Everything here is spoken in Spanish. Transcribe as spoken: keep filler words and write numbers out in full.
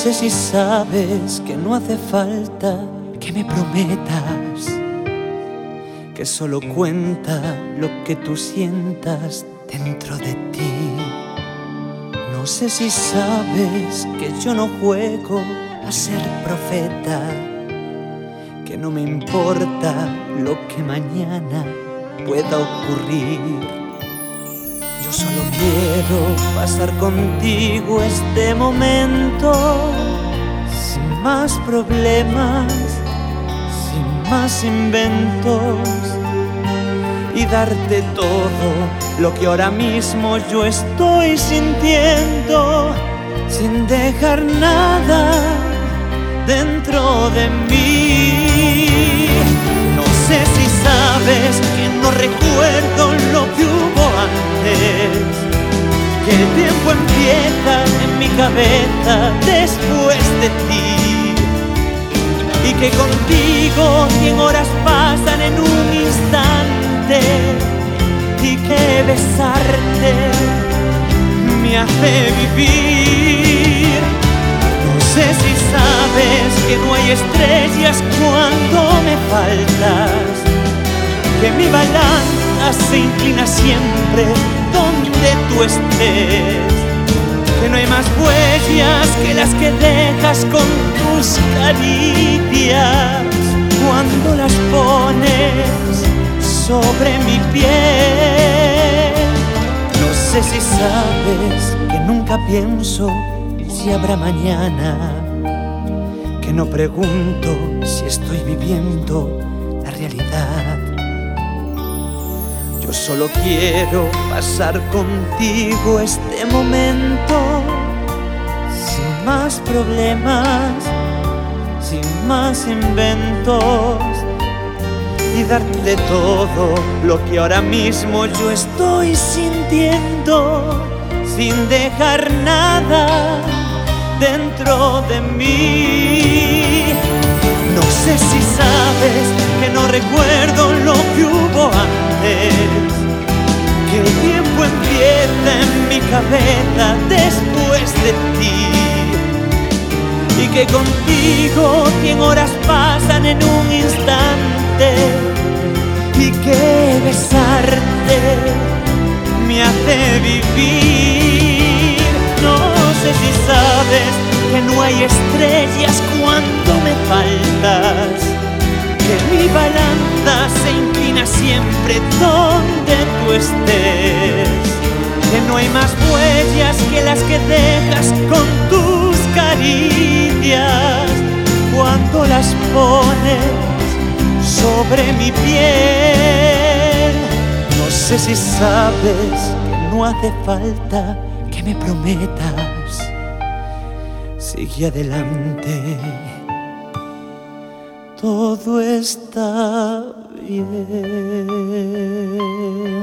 sé si sabes que no hace falta que me prometas que solo cuenta lo que tú sientas dentro de ti. No sé si sabes que yo no juego a ser profeta, que no me importa lo que mañana pueda ocurrir. Yo solo quiero pasar contigo este momento sin más problemas, sin más inventos, y darte todo lo que ahora mismo yo estoy sintiendo, sin dejar nada dentro de mí. No sé si sabes que no recuerdo lo que hubo antes, que el tiempo empieza en mi cabeza después de ti, y que contigo cien horas pasan en un instante, y que besarte me hace vivir. No sé si sabes que no hay estrellas cuando me faltas, que mi balanza se inclina siempre donde tú estés, que no hay más huellas que las que dejas con tus caricias cuando las pones sobre mi piel. No sé si sabes que nunca pienso si habrá mañana, que no pregunto si estoy viviendo la realidad. Yo solo quiero pasar contigo este momento sin más problemas, sin más inventos, y darte todo lo que ahora mismo yo estoy sintiendo, sin dejar nada dentro de mí. No sé si sabes que no recuerdo lo que hubo antes, que el tiempo empieza en mi cabeza después de ti, y que contigo cien horas pasan en un instante, y que besarte me hace vivir. No sé si sabes que no hay estrellas cuando me faltas, que mi balanza se inclina siempre donde tú estés, que no hay más huellas que las que dejas con tus caricias cuando las pones sobre mi piel. No sé si sabes que no hace falta que me prometas, sigue adelante, todo está bien.